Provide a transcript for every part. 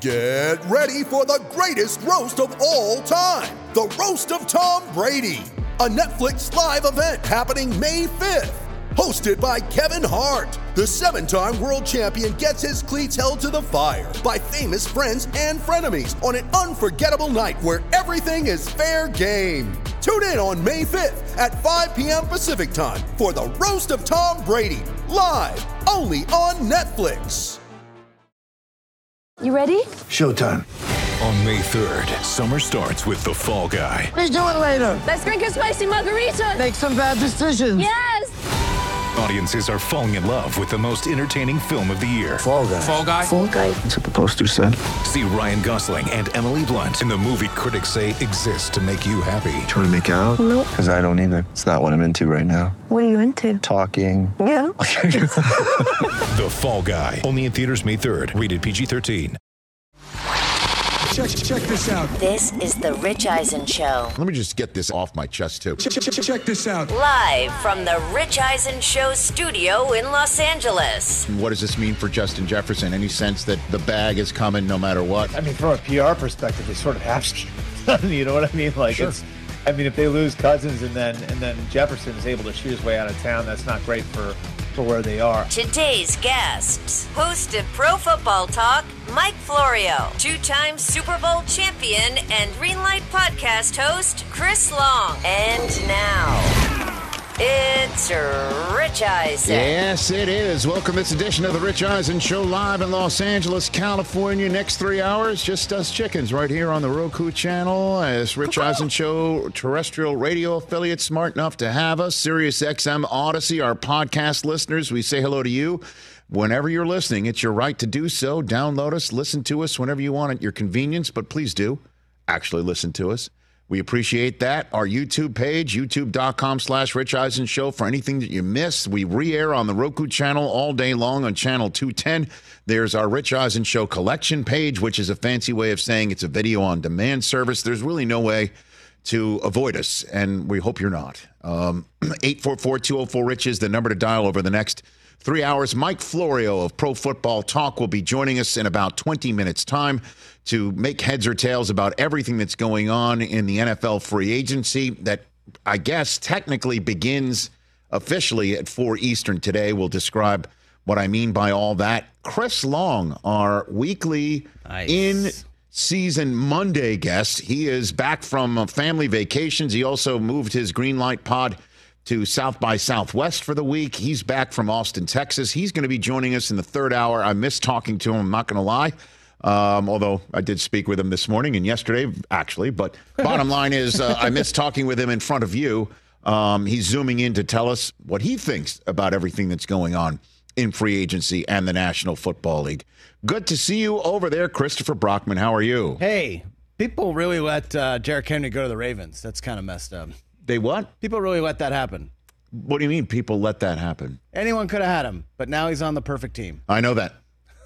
Get ready for the greatest roast of all time, the Roast of Tom Brady, a Netflix live event happening May 5th. Hosted by Kevin Hart, the 7-time world champion gets his cleats held to the fire by famous friends and frenemies on an unforgettable night where everything is fair game. Tune in on May 5th at 5 p.m. Pacific time for the Roast of Tom Brady, live only on Netflix. You ready? Showtime. On May 3rd, summer starts with The Fall Guy. Let's do it later. Let's drink a spicy margarita. Make some bad decisions. Yes! Audiences are falling in love with the most entertaining film of the year. Fall Guy. Fall Guy? Fall Guy. That's what the poster said. See Ryan Gosling and Emily Blunt in the movie critics say exists to make you happy. Trying to make it out? Nope. Because I don't either. It's not what I'm into right now. What are you into? Talking. Yeah. The Fall Guy. Only in theaters May 3rd. Rated PG-13. Check this out. This is the Rich Eisen Show. Let me just get this off my chest, too. Check this out. Live from the Rich Eisen Show studio in Los Angeles. What does this mean for Justin Jefferson? Any sense that the bag is coming no matter what? I mean, from a PR perspective, they sort of have to. You know what I mean? Like, sure. If they lose Cousins and then Jefferson is able to shoot his way out of town, that's not great for where they are. Today's guests, host of Pro Football Talk, Mike Florio, 2-time Super Bowl champion and Greenlight podcast host, Chris Long. And now, it's Rich Eisen. Yes, it is. Welcome to this edition of the Rich Eisen Show, live in Los Angeles, California. Next 3 hours, just us chickens right here on the Roku channel. As Rich Eisen Show terrestrial radio affiliate smart enough to have us, Sirius XM Odyssey, our podcast listeners, we say hello to you. Whenever you're listening, it's your right to do so. Download us, listen to us whenever you want at your convenience, but please do actually listen to us. We appreciate that. Our YouTube page, youtube.com/Rich Eisen Show, for anything that you miss. We re-air on the Roku channel all day long on channel 210. There's our Rich Eisen Show collection page, which is a fancy way of saying it's a video on demand service. There's really no way to avoid us, and we hope you're not. 844-204-RICH is the number to dial over the next 3 hours. Mike Florio of Pro Football Talk will be joining us in about 20 minutes' time to make heads or tails about everything that's going on in the NFL free agency that I guess technically begins officially at 4 Eastern today. We'll describe what I mean by all that. Chris Long, our weekly in-season Monday guest. He is back from family vacations. He also moved his Greenlight pod to South by Southwest for the week. He's back from Austin, Texas. He's going to be joining us in the third hour. I miss talking to him, I'm not going to lie. Although I did speak with him this morning and yesterday, actually. But bottom line is I miss talking with him in front of you. He's zooming in to tell us what he thinks about everything that's going on in free agency and the National Football League. Good to see you over there, Christopher Brockman. How are you? Hey, people really let Derrick Henry go to the Ravens. That's kind of messed up. They what? People really let that happen. What do you mean people let that happen? Anyone could have had him, but now he's on the perfect team. I know that.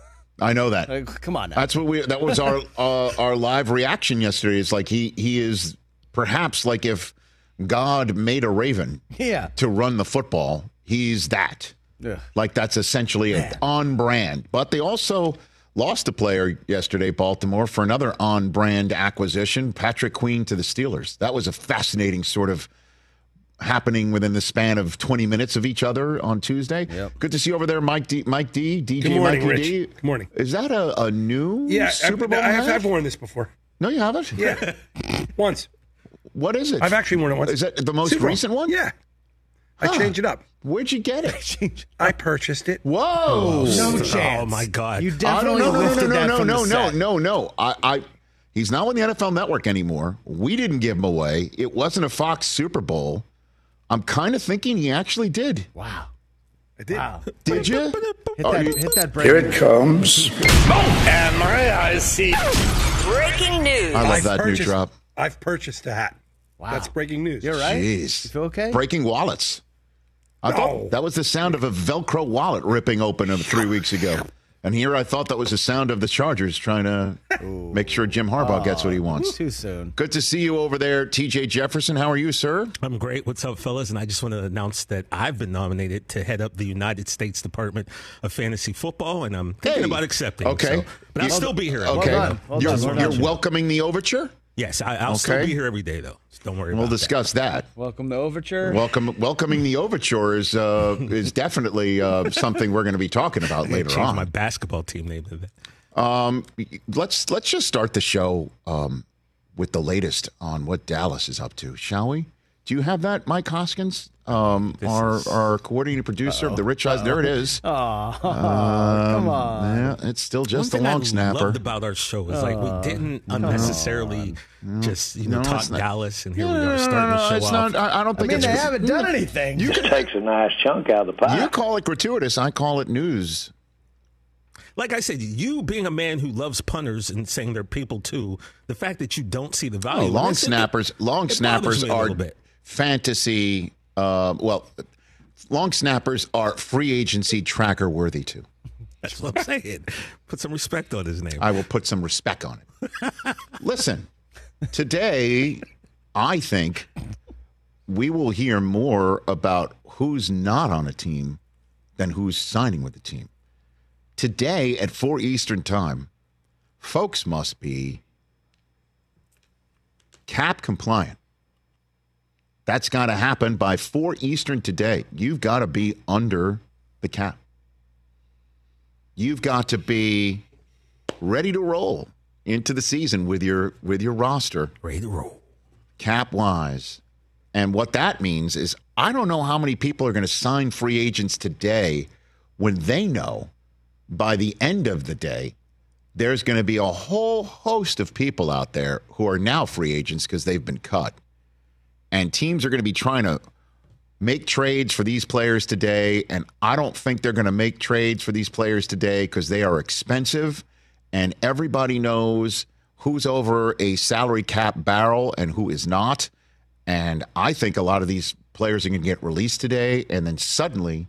Come on now. That was our live reaction yesterday. It's like he is perhaps like if God made a Raven to run the football, he's that. Ugh. Like that's essentially on brand. But they also lost a player yesterday, Baltimore, for another on-brand acquisition, Patrick Queen to the Steelers. That was a fascinating sort of happening within the span of 20 minutes of each other on Tuesday. Yep. Good to see you over there, Mike D, DJ Good morning, Mikey Rich. D. Good morning. Is that a new Super Bowl I've worn this before. No, you haven't? Yeah. Once. What is it? I've actually worn it once. Is that the most Super Bowl. recent one? Yeah. I changed it up. Where'd you get it? I purchased it. Whoa. No chance. Oh, my God. You definitely lifted that from the set. No. He's not on the NFL Network anymore. We didn't give him away. It wasn't a Fox Super Bowl. I'm kind of thinking he actually did. Wow. I did. Wow. Did you? Hit that break. Here it comes. And my eyes see. Breaking news. I love that new drop. I've purchased a hat. Wow. That's breaking news. You're right. Jeez. You feel okay? Breaking wallets. I thought that was the sound of a Velcro wallet ripping open 3 weeks ago. And here I thought that was the sound of the Chargers trying to make sure Jim Harbaugh gets what he wants. Too soon. Good to see you over there, TJ Jefferson. How are you, sir? I'm great. What's up, fellas? And I just want to announce that I've been nominated to head up the United States Department of Fantasy Football, and I'm thinking about accepting. Okay. But I'll still be here. Okay. You're welcoming the overture? Yes, I'll still be here every day, though. So don't worry about that. We'll discuss that. Welcome to Overture. Welcoming the overture is definitely something we're going to be talking about later change on. my basketball team name to that. Let's just start the show with the on what Dallas is up to, shall we? Do you have that, Mike Hoskins? Our coordinating producer of the Rich Eyes. There it is. Come on. Yeah, it's still just a One thing long I snapper. loved about our show is like we didn't unnecessarily just talk Dallas, and here we are starting the show off. I don't think they haven't done anything. You takes a nice chunk out of the pie. You call it gratuitous. I call it news. Like I said, you being a man who loves punters and saying they're people too, the fact that you don't see the value. Long snappers are fantasy. Long snappers are free agency tracker worthy too. That's what I'm saying. Put some respect on his name. I will put some respect on it. Listen, today, I think we will hear more about who's not on a team than who's signing with the team. Today at 4 Eastern time, folks must be cap compliant. That's got to happen by 4 Eastern today. You've got to be under the cap. You've got to be ready to roll into the season with your roster. Ready to roll. Cap-wise. And what that means is I don't know how many people are going to sign free agents today when they know by the end of the day there's going to be a whole host of people out there who are now free agents because they've been cut. And teams are going to be trying to make trades for these players today. And I don't think they're going to make trades for these players today because they are expensive. And everybody knows who's over a salary cap barrel and who is not. And I think a lot of these players are going to get released today. And then suddenly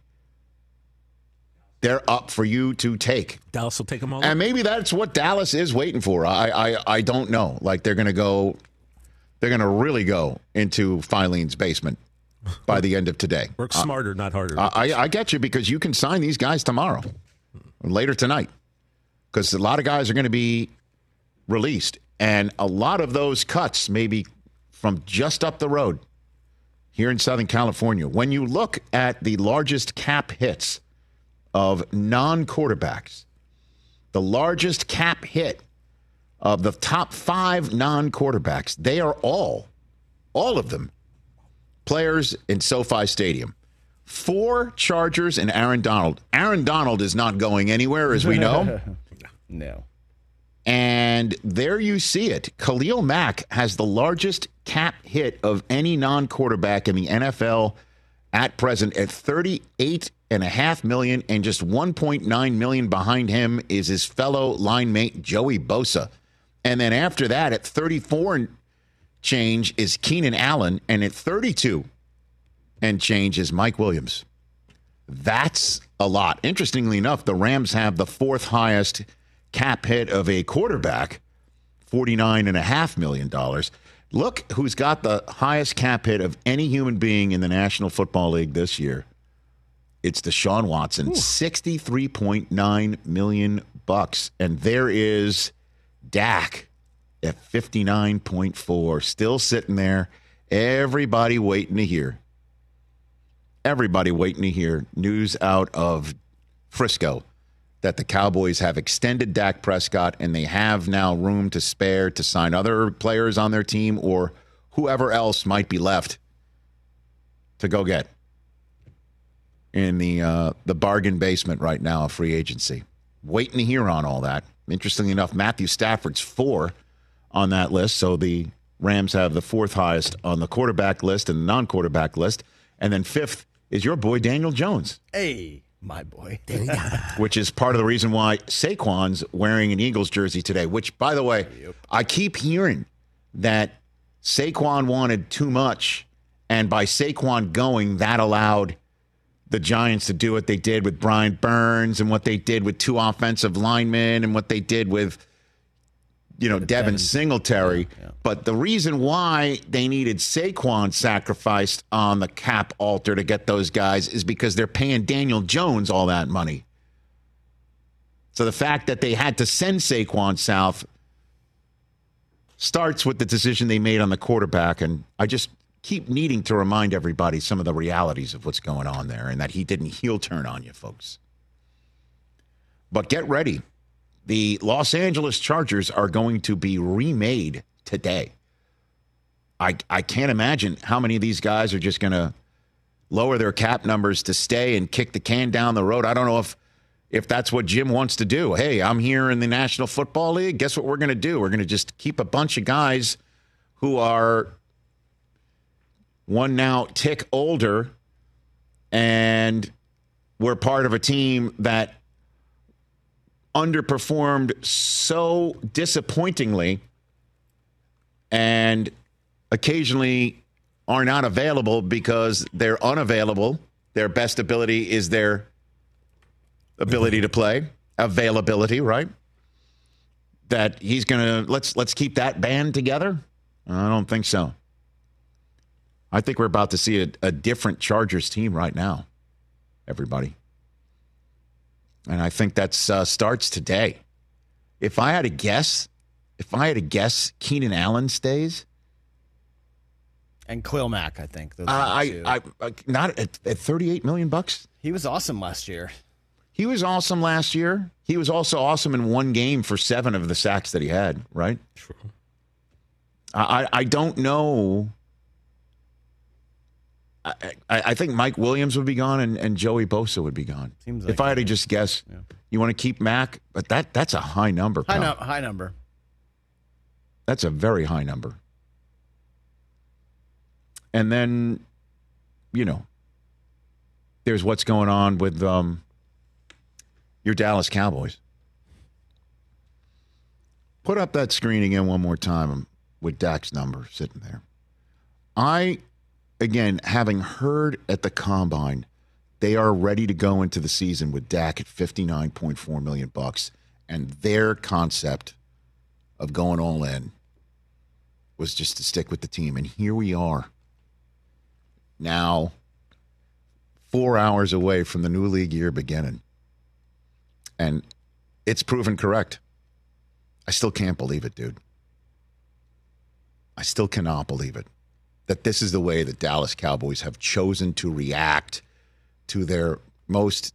they're up for you to take. Dallas will take them all. And maybe that's what Dallas is waiting for. I don't know. Like they're going to really go into Filene's basement by the end of today. Work smarter, not harder. I get you because you can sign these guys tomorrow, later tonight, because a lot of guys are going to be released. And a lot of those cuts may be from just up the road here in Southern California. When you look at the largest cap hits of non-quarterbacks, the largest cap hit of the top 5 non-quarterbacks, they are all of them, players in SoFi Stadium. 4 Chargers and Aaron Donald. Aaron Donald is not going anywhere, as we know. No. And there you see it. Khalil Mack has the largest cap hit of any non-quarterback in the NFL at present at $38.5 million, and just $1.9 million behind him is his fellow line mate Joey Bosa. And then after that, at 34 and change is Keenan Allen, and at 32 and change is Mike Williams. That's a lot. Interestingly enough, the Rams have the 4th highest cap hit of a quarterback, $49.5 million. Look who's got the highest cap hit of any human being in the National Football League this year. It's Deshaun Watson, $63.9 million. And there is Dak at 59.4, still sitting there. Everybody waiting to hear. Everybody waiting to hear news out of Frisco that the Cowboys have extended Dak Prescott and they have now room to spare to sign other players on their team or whoever else might be left to go get in the bargain basement right now of free agency. Waiting to hear on all that. Interestingly enough, Matthew Stafford's 4 on that list. So the Rams have the 4th highest on the quarterback list and the non-quarterback list. And then 5th is your boy, Daniel Jones. Hey, my boy. Which is part of the reason why Saquon's wearing an Eagles jersey today, which, by the way, I keep hearing that Saquon wanted too much. And by Saquon going, that allowed the Giants to do what they did with Brian Burns and what they did with 2 offensive linemen and what they did with, Devin Singletary. Yeah. But the reason why they needed Saquon sacrificed on the cap altar to get those guys is because they're paying Daniel Jones all that money. So the fact that they had to send Saquon south starts with the decision they made on the quarterback. And I just keep needing to remind everybody some of the realities of what's going on there and that he didn't heel turn on you, folks. But get ready. The Los Angeles Chargers are going to be remade today. I can't imagine how many of these guys are just going to lower their cap numbers to stay and kick the can down the road. I don't know if that's what Jim wants to do. Hey, I'm here in the National Football League. Guess what we're going to do? We're going to just keep a bunch of guys who are one now tick older, and we're part of a team that underperformed so disappointingly and occasionally are not available because they're unavailable. Their best ability is their ability to play, availability, right? That he's going to, let's keep that band together? I don't think so. I think we're about to see a different Chargers team right now, everybody. And I think that starts today. If I had to guess, Keenan Allen stays. And Khalil Mack, I think. Those I not at $38 million. He was awesome last year. He was awesome last year. He was also awesome in one game for 7 of the sacks that he had, right? True. I don't know. I think Mike Williams would be gone and Joey Bosa would be gone. Seems like if I had to just guess, yeah. You want to keep Mack, but that's a high number. High number. That's a very high number. And then, there's what's going on with your Dallas Cowboys. Put up that screen again one more time with Dak's number sitting there. Again, having heard at the Combine, they are ready to go into the season with Dak at $59.4 million, and their concept of going all in was just to stick with the team. And here we are, now 4 hours away from the new league year beginning, and it's proven correct. I still can't believe it, dude. I still cannot believe it. That this is the way the Dallas Cowboys have chosen to react to their most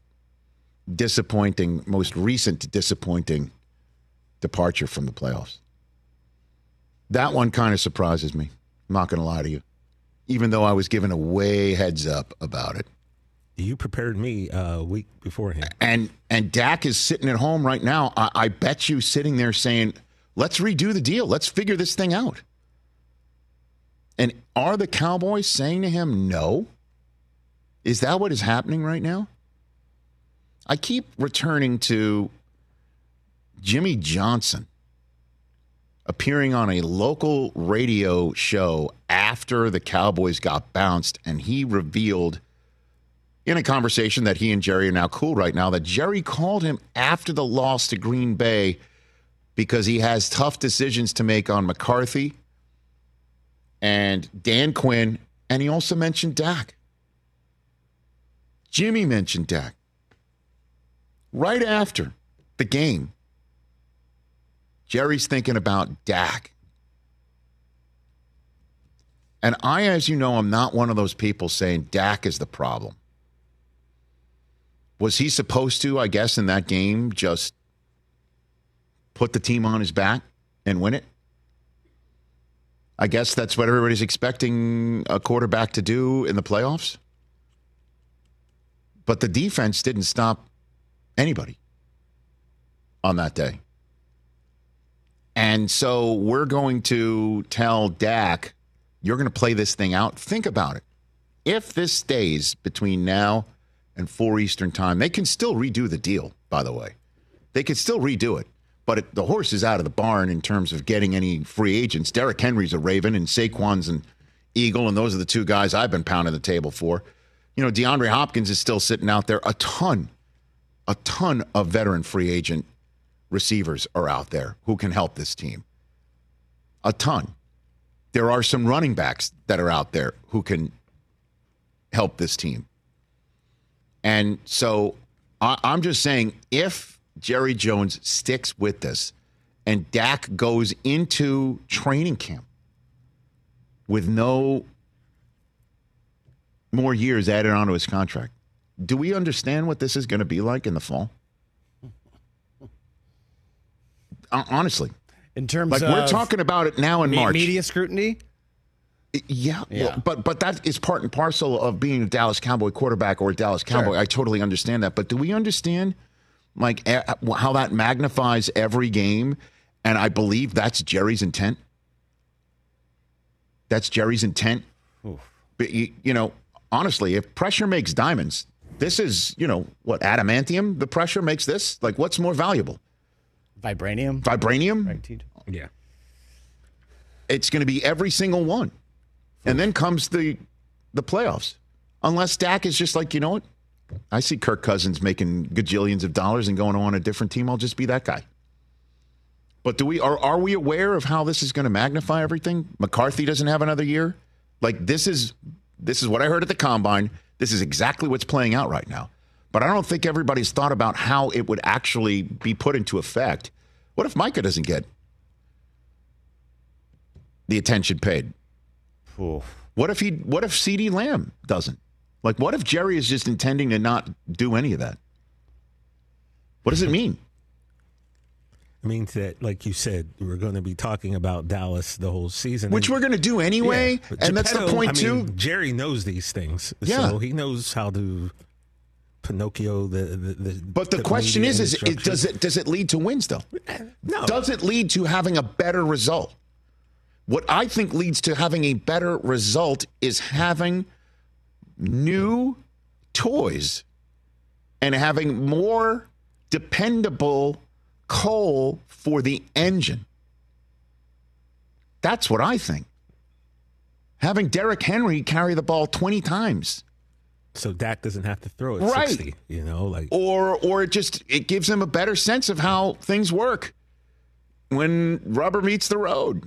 recent disappointing departure from the playoffs. That one kind of surprises me. I'm not going to lie to you. Even though I was given a way heads up about it. You prepared me a week beforehand. And Dak is sitting at home right now. I bet you sitting there saying, let's redo the deal. Let's figure this thing out. And are the Cowboys saying to him, no? Is that what is happening right now? I keep returning to Jimmy Johnson appearing on a local radio show after the Cowboys got bounced, and he revealed in a conversation that he and Jerry are now cool right now, that Jerry called him after the loss to Green Bay because he has tough decisions to make on McCarthy and Dan Quinn, and he also mentioned Dak. Jimmy mentioned Dak. Right after the game, Jerry's thinking about Dak. And I, as you know, I'm not one of those people saying Dak is the problem. Was he supposed to, I guess, in that game, just put the team on his back and win it? I guess that's what everybody's expecting a quarterback to do in the playoffs. But the defense didn't stop anybody on that day. And so we're going to tell Dak, you're going to play this thing out. Think about it. If this stays between now and 4 Eastern time, they can still redo the deal, by the way. They could still redo it. But the horse is out of the barn in terms of getting any free agents. Derrick Henry's a Raven and Saquon's an Eagle, and those are the two guys I've been pounding the table for. DeAndre Hopkins is still sitting out there. A ton of veteran free agent receivers are out there who can help this team. A ton. There are some running backs that are out there who can help this team. And so I'm just saying, if Jerry Jones sticks with this and Dak goes into training camp with no more years added onto his contract, do we understand what this is going to be like in the fall? Honestly. In terms of we're talking about it now in March. Media scrutiny? Yeah. Well, but that is part and parcel of being a Dallas Cowboy quarterback or a Dallas Cowboy. Sure. I totally understand that. But do we understand how that magnifies every game? And I believe that's Jerry's intent. That's Jerry's intent. Oof. But, honestly, if pressure makes diamonds, this is, adamantium? The pressure makes this? What's more valuable? Vibranium? Right. Yeah. It's going to be every single one. And then comes the playoffs. Unless Dak is just like, you know what? I see Kirk Cousins making gajillions of dollars and going on a different team. I'll just be that guy. But are we aware of how this is going to magnify everything? McCarthy doesn't have another year. This is what I heard at the Combine. This is exactly what's playing out right now. But I don't think everybody's thought about how it would actually be put into effect. What if Micah doesn't get the attention paid? Oof. What if CeeDee Lamb doesn't? What if Jerry is just intending to not do any of that? What does it mean? It means that, like you said, we're going to be talking about Dallas the whole season. Which we're going to do anyway. Yeah, and that's the point, too. Jerry knows these things. Yeah. So he knows how to Pinocchio But the question is does it lead to wins, though? No. Does it lead to having a better result? What I think leads to having a better result is having new toys and having more dependable coal for the engine. That's what I think. Having Derrick Henry carry the ball 20 times. So Dak doesn't have to throw it 60, Or it gives him a better sense of how things work when rubber meets the road.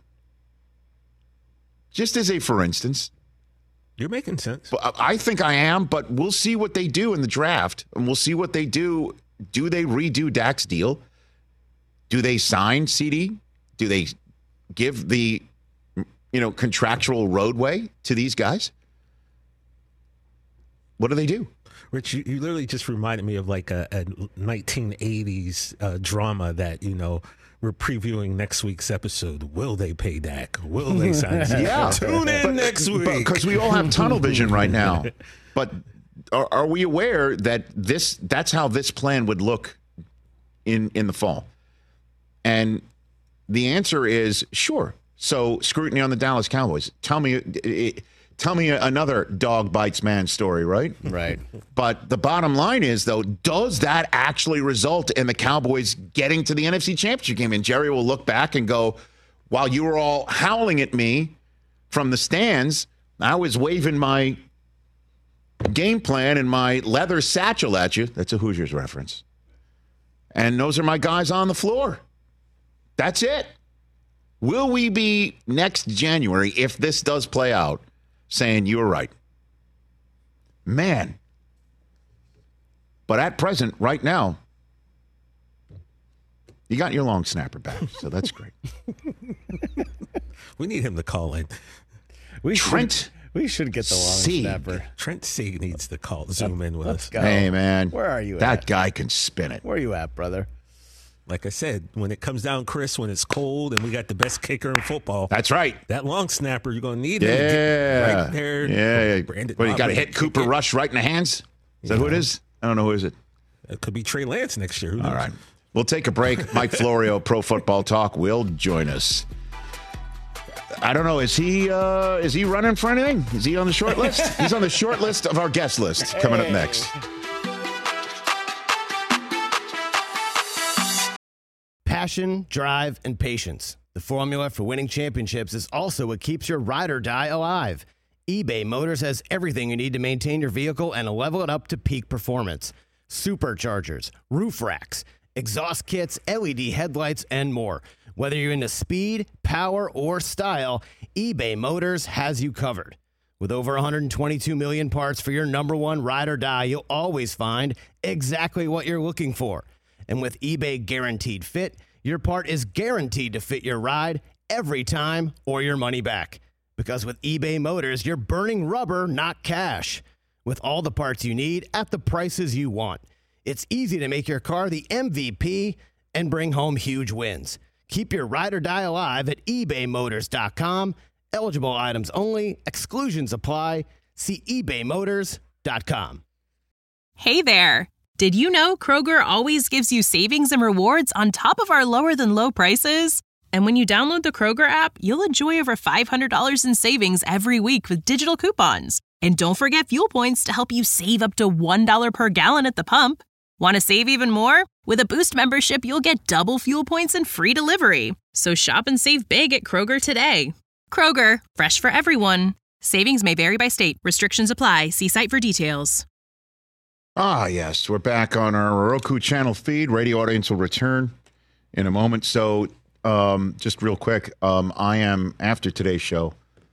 Just as a for instance. You're making sense. I think I am, but we'll see what they do in the draft, and we'll see what they do. Do they redo Dak's deal? Do they sign CD? Do they give the contractual roadway to these guys? What do they do? Rich, you literally just reminded me of a 1980s drama that, we're previewing next week's episode. Will they pay Dak? Will they sign CD? Yeah. Tune in next week. Because we all have tunnel vision right now. But are we aware that that's how this plan would look in the fall? And the answer is sure. So scrutiny on the Dallas Cowboys. Tell me another dog bites man story, right? Right. But the bottom line is, though, does that actually result in the Cowboys getting to the NFC Championship game? And Jerry will look back and go, while you were all howling at me from the stands, I was waving my game plan and my leather satchel at you. That's a Hoosiers reference. And those are my guys on the floor. That's it. Will we be next January, if this does play out, saying you were right? Man. But at present, right now, you got your long snapper back, so that's great. We need him to call in. We should get the long snapper. Trent Sieg needs to zoom in with us. Go. Hey, man. Where are you That guy can spin it. Where are you at, brother? Like I said, when it comes down, Chris, when it's cold and we got the best kicker in football. That's right. That long snapper, you're going to need him to get right there. Yeah. But you got to hit Cooper Rush right in the hands? Is that who it is? I don't know. Who is it? It could be Trey Lance next year. Who knows? All right. We'll take a break. Mike Florio, Pro Football Talk, will join us. I don't know. Is he running for anything? Is he on the short list? He's on the short list of our guest list coming up next. Passion, drive, and patience. The formula for winning championships is also what keeps your ride or die alive. eBay Motors has everything you need to maintain your vehicle and level it up to peak performance. Superchargers, roof racks, exhaust kits, LED headlights, and more. Whether you're into speed, power, or style, eBay Motors has you covered. With over 122 million parts for your number one ride or die, you'll always find exactly what you're looking for. And with eBay Guaranteed Fit, your part is guaranteed to fit your ride every time or your money back. Because with eBay Motors, you're burning rubber, not cash. With all the parts you need at the prices you want. It's easy to make your car the MVP and bring home huge wins. Keep your ride or die alive at ebaymotors.com. Eligible items only. Exclusions apply. See ebaymotors.com. Hey there. Did you know Kroger always gives you savings and rewards on top of our lower than low prices? And when you download the Kroger app, you'll enjoy over $500 in savings every week with digital coupons. And don't forget fuel points to help you save up to $1 per gallon at the pump. Want to save even more? With a Boost membership, you'll get double fuel points and free delivery. So shop and save big at Kroger today. Kroger, fresh for everyone. Savings may vary by state. Restrictions apply. See site for details. Ah, yes. We're back on our Roku channel feed. Radio audience will return in a moment. So just real quick, I am, after today's show,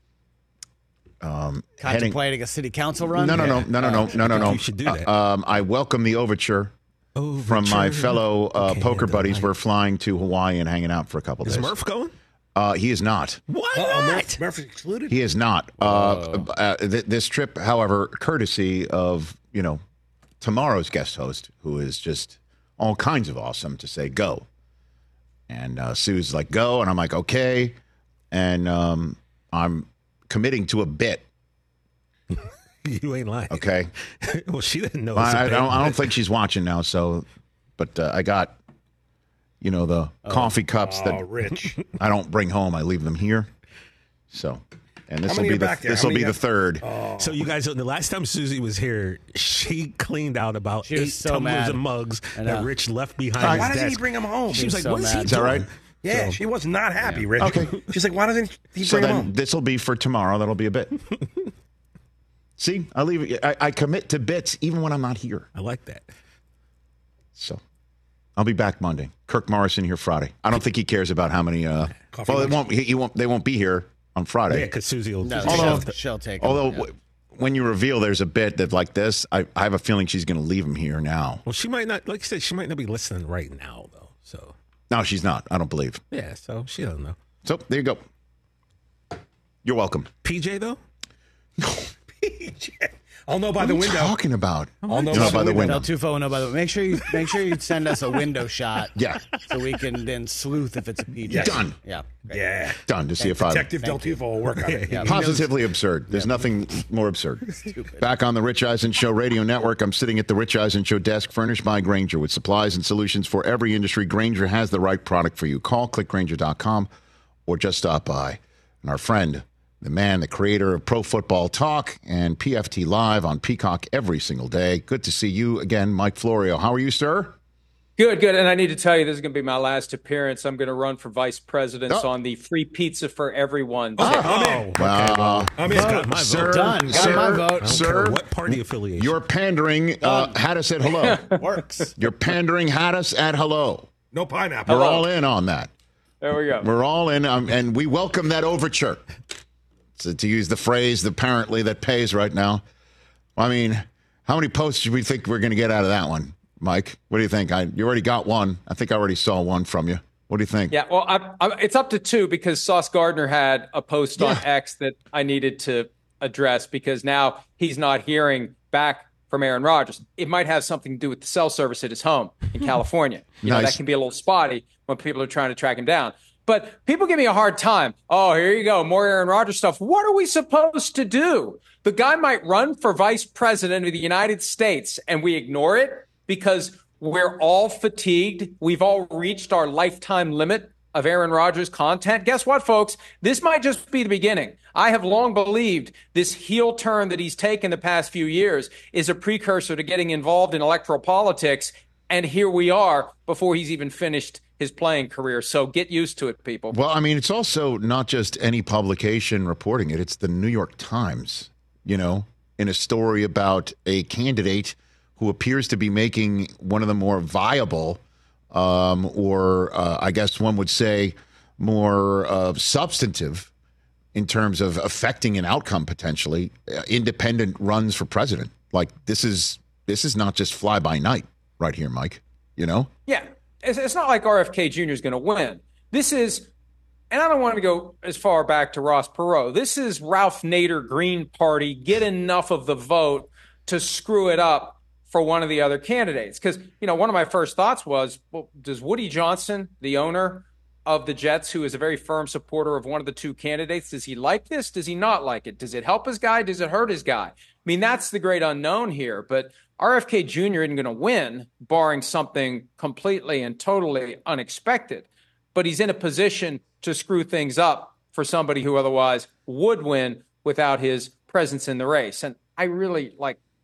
contemplating a city council run? No. You should do that. I welcome the overture from my fellow poker buddies. We're flying to Hawaii and hanging out for a couple days. Is Murph going? He is not. Why not? Murph excluded? He is not. This trip, however, courtesy of, tomorrow's guest host, who is just all kinds of awesome, to say go. And Sue's like, go. And I'm like, okay. And I'm committing to a bit. You ain't lying. Okay. Well, she didn't know. I don't think she's watching now. So, but I got, the coffee cups that Rich. I don't bring home. I leave them here. So, and this will be the third. So you guys, the last time Susie was here, she cleaned out about 8 tumblers and mugs that Rich left behind. Why his doesn't he desk. bring them home? She was like, so "What is he mad. doing?" Is that right? Yeah, So- she was not happy, Rich. Okay. She's like, why doesn't he So bring them then home? this will be for tomorrow. That'll be a bit. See, I leave it. I commit to bits even when I'm not here. I like that. So I'll be back Monday. Kirk Morrison here Friday. I don't think he cares about how many. Coffee Well, mugs? He won't. They won't be here on Friday. Yeah, because Susie will. She'll take 'em, Although when you reveal there's a bit that like this, I have a feeling she's going to leave him here now. Well, she might not. Like you said, she might not be listening right now, though. So No, she's not. I don't believe. yeah, so she doesn't know. So there you go. You're welcome. PJ though. I'll know by the What are you window. talking about? I'll know by the window. Del Tufo, no, by the way. Make sure you send us a window shot. Yeah. So we can then sleuth if it's a PJ. Yes. Done. Yeah. Yeah. Done to see if I. Detective Del Tufo will work on it. Yeah. Positively absurd. There's nothing more absurd. Back on the Rich Eisen Show Radio Network, I'm sitting at the Rich Eisen Show desk, furnished by Grainger, with supplies and solutions for every industry. Grainger has the right product for you. Call clickgrainger.com or just stop by. And our friend, the man, the creator of Pro Football Talk and PFT Live on Peacock every single day. Good to see you again, Mike Florio. How are you, sir? Good. And I need to tell you, this is going to be my last appearance. I'm going to run for vice president on the free pizza for everyone. I'm in. Wow. I'm in. Got my vote. Sir, Done. Got sir, my vote. I don't Sir, care what party affiliation. you're pandering. Hadis at hello. Works. You're pandering Hadis at hello. No pineapple. We're all in on that. There we go. We're all in, and we welcome that overture. So to use the phrase apparently that pays right now. I mean, how many posts do we think we're going to get out of that one, Mike? What do you think? You already got one. I think I already saw one from you. What do you think? Yeah, well, it's up to 2 because Sauce Gardner had a post on X that I needed to address because now he's not hearing back from Aaron Rodgers. It might have something to do with the cell service at his home in California. You know, that can be a little spotty when people are trying to track him down. But people give me a hard time. Oh, here you go. More Aaron Rodgers stuff. What are we supposed to do? The guy might run for vice president of the United States and we ignore it because we're all fatigued. We've all reached our lifetime limit of Aaron Rodgers content. Guess what, folks? This might just be the beginning. I have long believed this heel turn that he's taken the past few years is a precursor to getting involved in electoral politics. And here we are before he's even finished his playing career. So get used to it, people. Well, I mean, it's also not just any publication reporting it. It's the New York Times, in a story about a candidate who appears to be making one of the more viable I guess one would say more substantive in terms of affecting an outcome potentially, independent runs for president. Like this is not just fly by night right here, Mike, Yeah, it's not like RFK Jr. is going to win. This is, and I don't want to go as far back to Ross Perot. This is Ralph Nader Green Party, get enough of the vote to screw it up for one of the other candidates. Because, one of my first thoughts was, well, does Woody Johnson, the owner of the Jets, who is a very firm supporter of one of the two candidates, does he like this? Does he not like it? Does it help his guy? Does it hurt his guy? I mean, that's the great unknown here. But RFK Jr. isn't going to win, barring something completely and totally unexpected. But he's in a position to screw things up for somebody who otherwise would win without his presence in the race. And I really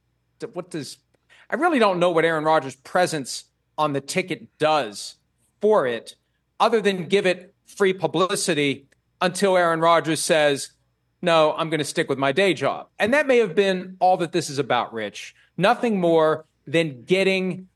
I really don't know what Aaron Rodgers' presence on the ticket does for it, other than give it free publicity until Aaron Rodgers says, no, I'm going to stick with my day job. And that may have been all that this is about, Rich. Nothing more than getting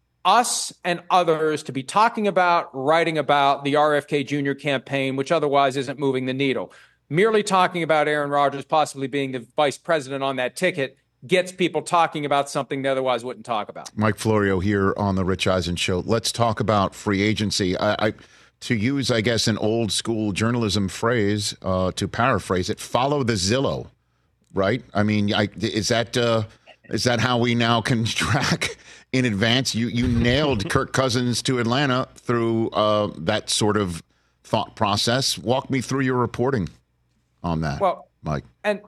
us and others to be talking about, writing about the RFK Jr. campaign, which otherwise isn't moving the needle. Merely talking about Aaron Rodgers possibly being the vice president on that ticket gets people talking about something they otherwise wouldn't talk about. Mike Florio here on the Rich Eisen Show. Let's talk about free agency. To use, I guess, an old school journalism phrase, to paraphrase it, follow the Zillow, right? I mean, is that how we now can track in advance? You nailed Kirk Cousins to Atlanta through that sort of thought process. Walk me through your reporting on that, Mike. And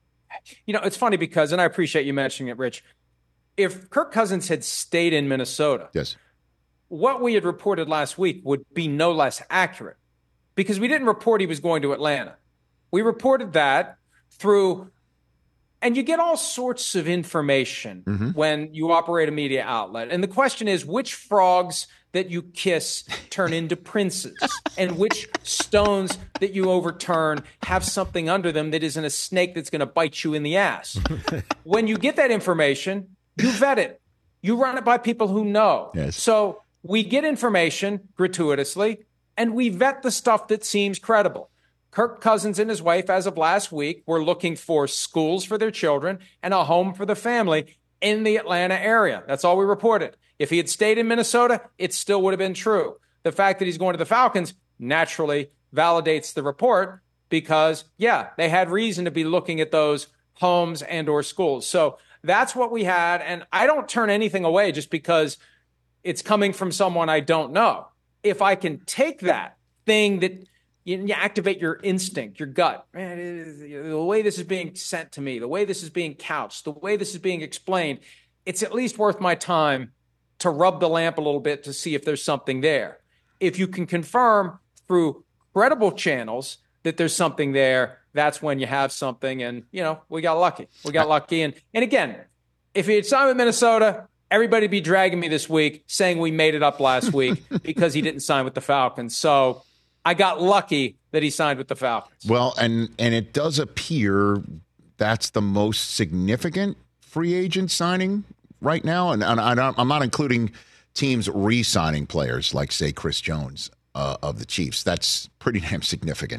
it's funny because, and I appreciate you mentioning it, Rich, if Kirk Cousins had stayed in Minnesota, yes, what we had reported last week would be no less accurate because we didn't report he was going to Atlanta. We reported that through, and you get all sorts of information when you operate a media outlet. And the question is, which frogs that you kiss turn into princes and which stones that you overturn have something under them that isn't a snake that's going to bite you in the ass. When you get that information, you vet it. You run it by people who know. Yes. So we get information gratuitously and we vet the stuff that seems credible. Kirk Cousins and his wife, as of last week, were looking for schools for their children and a home for the family in the Atlanta area. That's all we reported. If he had stayed in Minnesota, it still would have been true. The fact that he's going to the Falcons naturally validates the report because, they had reason to be looking at those homes and or schools. So that's what we had. And I don't turn anything away just because it's coming from someone I don't know. If I can take that thing that you activate your instinct, your gut, the way this is being sent to me, the way this is being couched, the way this is being explained, it's at least worth my time to rub the lamp a little bit to see if there's something there. If you can confirm through credible channels that there's something there, that's when you have something. And, we got lucky. We got lucky. And again, if he had signed with Minnesota, everybody be dragging me this week saying we made it up last week because he didn't sign with the Falcons. So I got lucky that he signed with the Falcons. Well, and it does appear that's the most significant free agent signing right now, and I'm not including teams re-signing players like, say, Chris Jones of the Chiefs. That's pretty damn significant.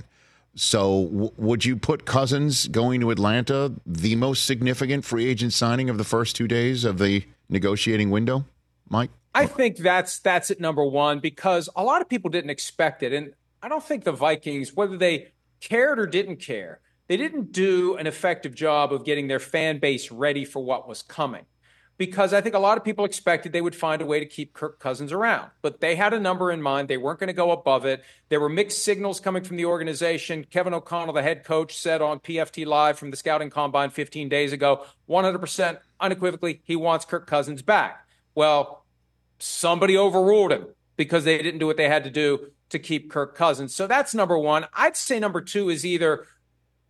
So would you put Cousins going to Atlanta the most significant free agent signing of the first 2 days of the negotiating window, Mike? I think that's at number one because a lot of people didn't expect it. And I don't think the Vikings, whether they cared or didn't care, they didn't do an effective job of getting their fan base ready for what was coming. Because I think a lot of people expected they would find a way to keep Kirk Cousins around. But they had a number in mind. They weren't going to go above it. There were mixed signals coming from the organization. Kevin O'Connell, the head coach, said on PFT Live from the Scouting Combine 15 days ago, 100% unequivocally, he wants Kirk Cousins back. Well, somebody overruled him because they didn't do what they had to do to keep Kirk Cousins. So that's number one. I'd say number two is either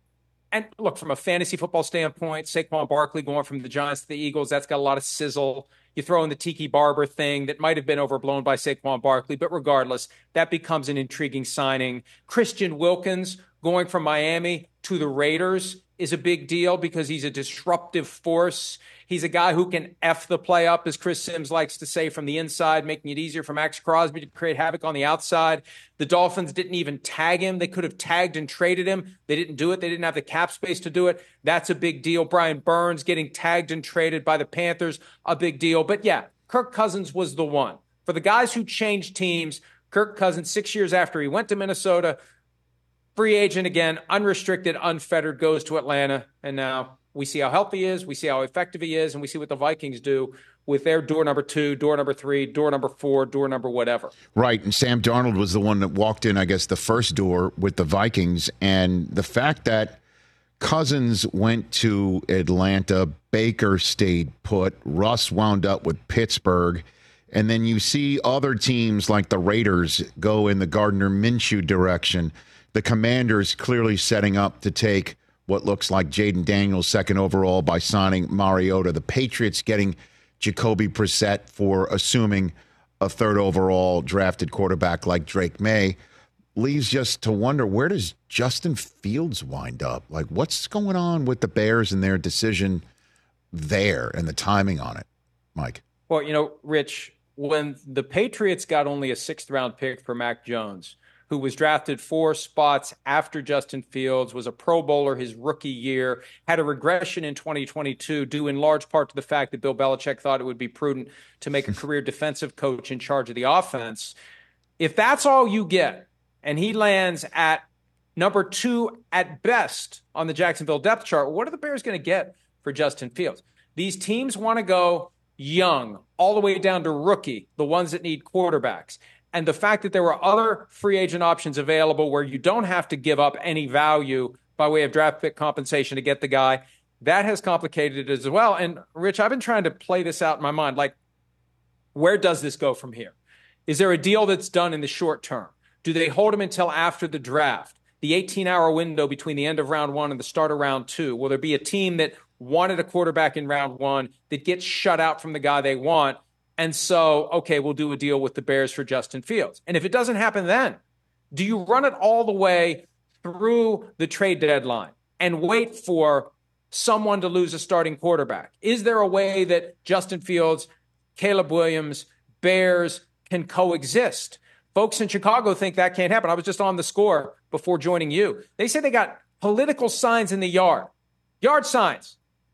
And look, from a fantasy football standpoint, Saquon Barkley going from the Giants to the Eagles, that's got a lot of sizzle. You throw in the Tiki Barber thing that might have been overblown by Saquon Barkley, but regardless, that becomes an intriguing signing. Christian Wilkins going from Miami to the Raiders is a big deal because he's a disruptive force. He's a guy who can F the play up, as Chris Sims likes to say, from the inside, making it easier for Max Crosby to create havoc on the outside. The Dolphins didn't even tag him. They could have tagged and traded him. They didn't do it. They didn't have the cap space to do it. That's a big deal. Brian Burns getting tagged and traded by the Panthers, a big deal. But yeah, Kirk Cousins was the one. For the guys who changed teams, Kirk Cousins, 6 years after he went to Minnesota, free agent again, unrestricted, unfettered, goes to Atlanta. And now we see how healthy he is, we see how effective he is, and we see what the Vikings do with their door number 2, door number 3, door number 4, door number whatever. Right, and Sam Darnold was the one that walked in, I guess, the first door with the Vikings. And the fact that Cousins went to Atlanta, Baker stayed put, Russ wound up with Pittsburgh, and then you see other teams like the Raiders go in the Gardner Minshew direction. The Commanders clearly setting up to take what looks like Jaden Daniels second overall by signing Mariota. The Patriots getting Jacoby Brissett for assuming a third overall drafted quarterback like Drake May. Leaves just to wonder, where does Justin Fields wind up? Like, what's going on with the Bears and their decision there and the timing on it, Mike? Well, you know, Rich, when the Patriots got only a 6th-round pick for Mac Jones, who was drafted 4 spots after Justin Fields, was a Pro Bowler his rookie year, had a regression in 2022 due in large part to the fact that Bill Belichick thought it would be prudent to make a career defensive coach in charge of the offense. If that's all you get, and he lands at number 2 at best on the Jacksonville depth chart, what are the Bears going to get for Justin Fields? These teams want to go young, all the way down to rookie, the ones that need quarterbacks. And the fact that there were other free agent options available where you don't have to give up any value by way of draft pick compensation to get the guy, that has complicated it as well. And Rich, I've been trying to play this out in my mind. Like, where does this go from here? Is there a deal that's done in the short term? Do they hold him until after the draft? The 18-hour window between the end of round 1 and the start of round 2. Will there be a team that wanted a quarterback in round 1 that gets shut out from the guy they want? And so, okay, we'll do a deal with the Bears for Justin Fields. And if it doesn't happen then, do you run it all the way through the trade deadline and wait for someone to lose a starting quarterback? Is there a way that Justin Fields, Caleb Williams, Bears can coexist? Folks in Chicago think that can't happen. I was just on The Score before joining you. They say they got political signs in the yard signs.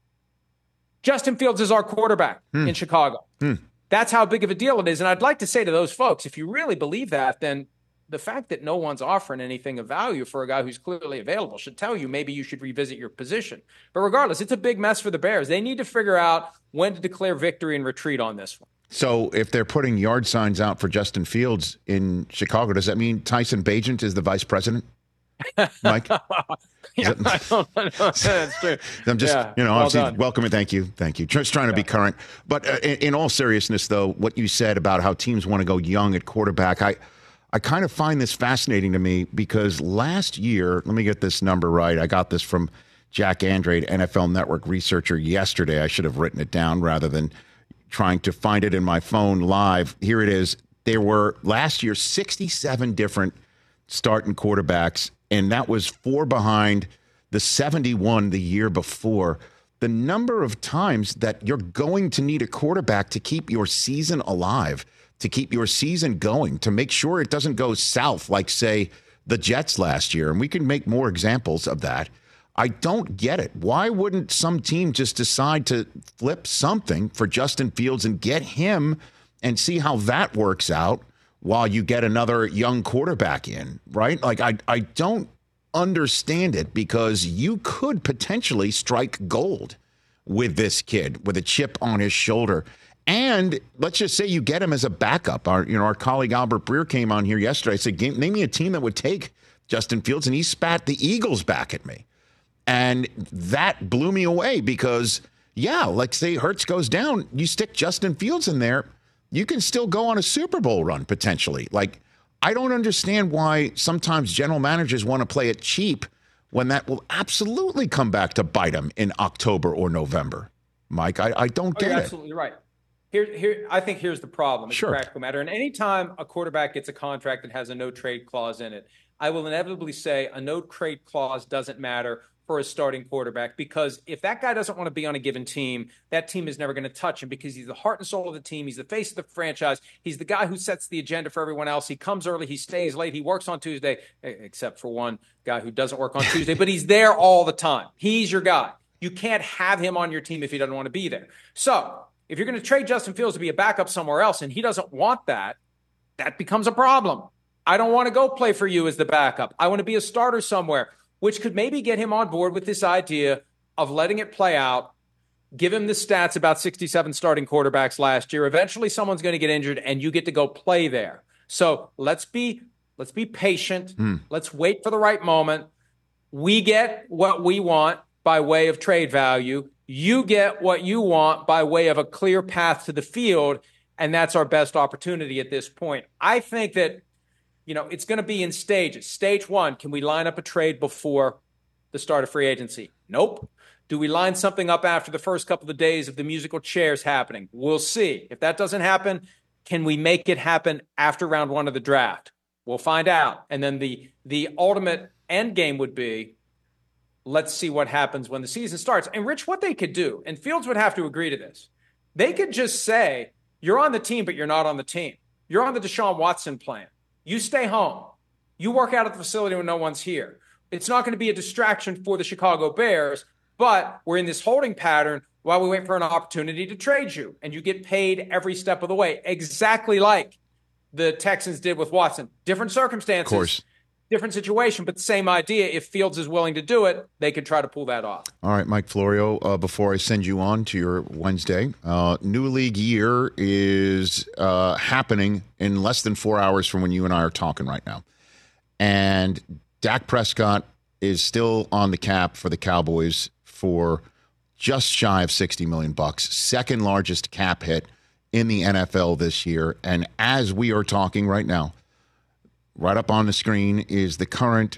Justin Fields is our quarterback in Chicago. That's how big of a deal it is. And I'd like to say to those folks, if you really believe that, then the fact that no one's offering anything of value for a guy who's clearly available should tell you maybe you should revisit your position. But regardless, it's a big mess for the Bears. They need to figure out when to declare victory and retreat on this one. So if they're putting yard signs out for Justin Fields in Chicago, does that mean Tyson Bagent is the vice president? Mike? Yeah, I don't know. That's true. I'm just, well obviously done. welcome and thank you. Just trying to be current. But in all seriousness, though, what you said about how teams want to go young at quarterback, I kind of find this fascinating to me because last year, let me get this number right. I got this from Jack Andrade, NFL Network researcher, yesterday. I should have written it down rather than trying to find it in my phone live. Here it is. There were last year 67 different starting quarterbacks, and that was 4 behind the 71 the year before. The number of times that you're going to need a quarterback to keep your season alive, to keep your season going, to make sure it doesn't go south like, say, the Jets last year. And we can make more examples of that. I don't get it. Why wouldn't some team just decide to flip something for Justin Fields and get him and see how that works out while you get another young quarterback in, right? Like, I don't understand it because you could potentially strike gold with this kid with a chip on his shoulder. And let's just say you get him as a backup. Our colleague Albert Breer came on here yesterday. I said, name me a team that would take Justin Fields, and he spat the Eagles back at me. And that blew me away because, like say Hurts goes down, you stick Justin Fields in there, you can still go on a Super Bowl run potentially. Like, I don't understand why sometimes general managers want to play it cheap when that will absolutely come back to bite him in October or November. Mike, I don't get You're it. absolutely right. I think here's the problem. It's a practical matter. And anytime a quarterback gets a contract that has a no trade clause in it, I will inevitably say a no trade clause doesn't matter for a starting quarterback, because if that guy doesn't want to be on a given team, that team is never going to touch him, because he's the heart and soul of the team. He's the face of the franchise. He's the guy who sets the agenda for everyone else. He comes early. He stays late. He works on Tuesday, except for one guy who doesn't work on Tuesday, but he's there all the time. He's your guy. You can't have him on your team if he doesn't want to be there. So if you're going to trade Justin Fields to be a backup somewhere else and he doesn't want that, that becomes a problem. I don't want to go play for you as the backup. I want to be a starter somewhere, which could maybe get him on board with this idea of letting it play out, give him the stats about 67 starting quarterbacks last year. Eventually someone's going to get injured and you get to go play there. So let's be patient. Let's wait for the right moment. We get what we want by way of trade value. You get what you want by way of a clear path to the field, and that's our best opportunity at this point. I think that, it's going to be in stages. Stage one, can we line up a trade before the start of free agency? Nope. Do we line something up after the first couple of days of the musical chairs happening? We'll see. If that doesn't happen, can we make it happen after round one of the draft? We'll find out. And then the ultimate end game would be, let's see what happens when the season starts. And Rich, what they could do, and Fields would have to agree to this, they could just say, you're on the team, but you're not on the team. You're on the Deshaun Watson plan. You stay home. You work out at the facility when no one's here. It's not going to be a distraction for the Chicago Bears, but we're in this holding pattern while we wait for an opportunity to trade you. And you get paid every step of the way, exactly like the Texans did with Watson. Different circumstances. Of course. Different situation, but the same idea. If Fields is willing to do it, they could try to pull that off. All right, Mike Florio, before I send you on to your Wednesday, new league year is happening in less than 4 hours from when you and I are talking right now. And Dak Prescott is still on the cap for the Cowboys for just shy of $60 million, second largest cap hit in the NFL this year. And as we are talking right now, right up on the screen is the current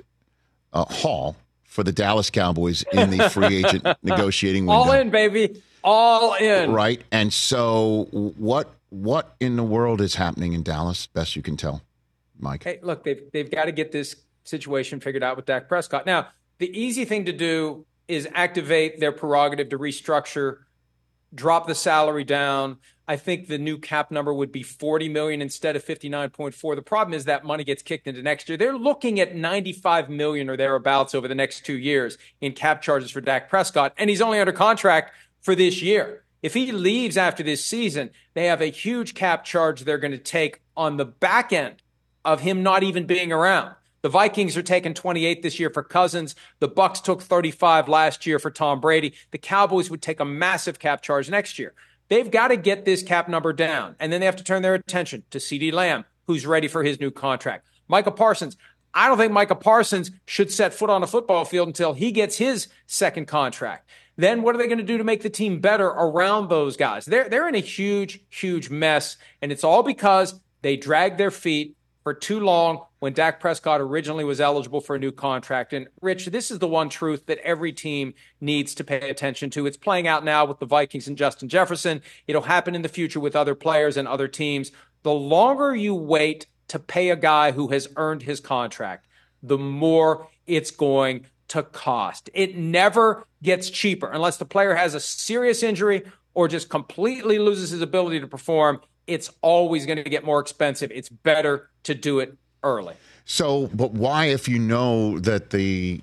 haul for the Dallas Cowboys in the free agent negotiating window. All in, baby. All in. Right. And so what in the world is happening in Dallas, best you can tell, Mike? Hey, look, they've got to get this situation figured out with Dak Prescott. Now, the easy thing to do is activate their prerogative to restructure, drop the salary down. I think the new cap number would be $40 million instead of $59.4. The problem is that money gets kicked into next year. They're looking at $95 million or thereabouts over the next 2 years in cap charges for Dak Prescott, and he's only under contract for this year. If he leaves after this season, they have a huge cap charge they're going to take on the back end of him not even being around. The Vikings are taking 28 this year for Cousins. The Bucs took 35 last year for Tom Brady. The Cowboys would take a massive cap charge next year. They've got to get this cap number down, and then they have to turn their attention to CeeDee Lamb, who's ready for his new contract. Micah Parsons, I don't think Micah Parsons should set foot on a football field until he gets his second contract. Then what are they going to do to make the team better around those guys? They're in a huge, huge mess, and it's all because they dragged their feet for too long when Dak Prescott originally was eligible for a new contract. And Rich, this is the one truth that every team needs to pay attention to. It's playing out now with the Vikings and Justin Jefferson. It'll happen in the future with other players and other teams. The longer you wait to pay a guy who has earned his contract, the more it's going to cost. It never gets cheaper unless the player has a serious injury or just completely loses his ability to perform. It's always going to get more expensive. It's better to do it early. So, but why, if you know that that